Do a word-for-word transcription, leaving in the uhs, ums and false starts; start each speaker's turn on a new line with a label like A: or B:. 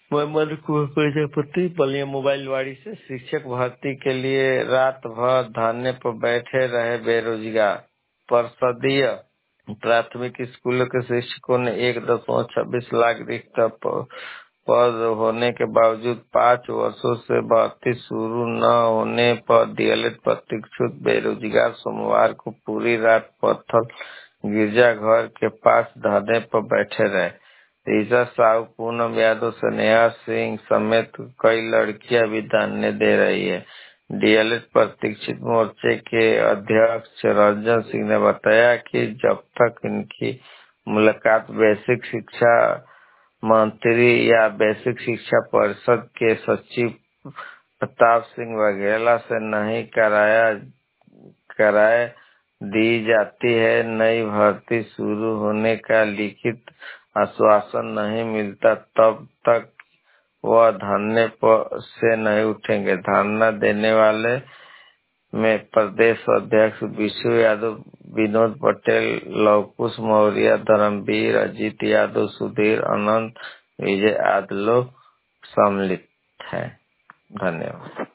A: मैं मधु कुमार प्रजापति बलिया मोबाइलवाड़ी से शिक्षक भर्ती के लिए रात भर धरने पर बैठे रहे बेरोजगार। परिषदीय प्राथमिक स्कूलों के शिक्षकों ने एक दशमलव छब्बीस लाख रिक्त प- पद होने के बावजूद पाँच वर्षों से भर्ती शुरू न होने पर डीएलएड प्रशिक्षुत बेरोजगार सोमवार को पूरी रात पत्थर गिरजाघर के पास धरने पर बैठे रहे। ईसा साहू, पूनम यादव, स्नेहा सिंह समेत कई लड़कियां भी धरने दे रही है। डीएलएड प्रशिक्षित मोर्चे के अध्यक्ष रंजन सिंह ने बताया कि जब तक इनकी मुलाकात बेसिक शिक्षा मंत्री या बेसिक शिक्षा परिषद के सचिव प्रताप सिंह वाघेला से नहीं कराया कराए दी जाती है, नई भर्ती शुरू होने का लिखित आश्वासन नहीं मिलता, तब तक वह धरने पर से नहीं उठेंगे। धरना देने वाले में प्रदेश अध्यक्ष विशु यादव, विनोद पटेल, लवकुश मौर्य, धर्मवीर, अजीत यादव, सुधीर, अनंत, विजय आदि लोग सम्मिलित हैं। धन्यवाद।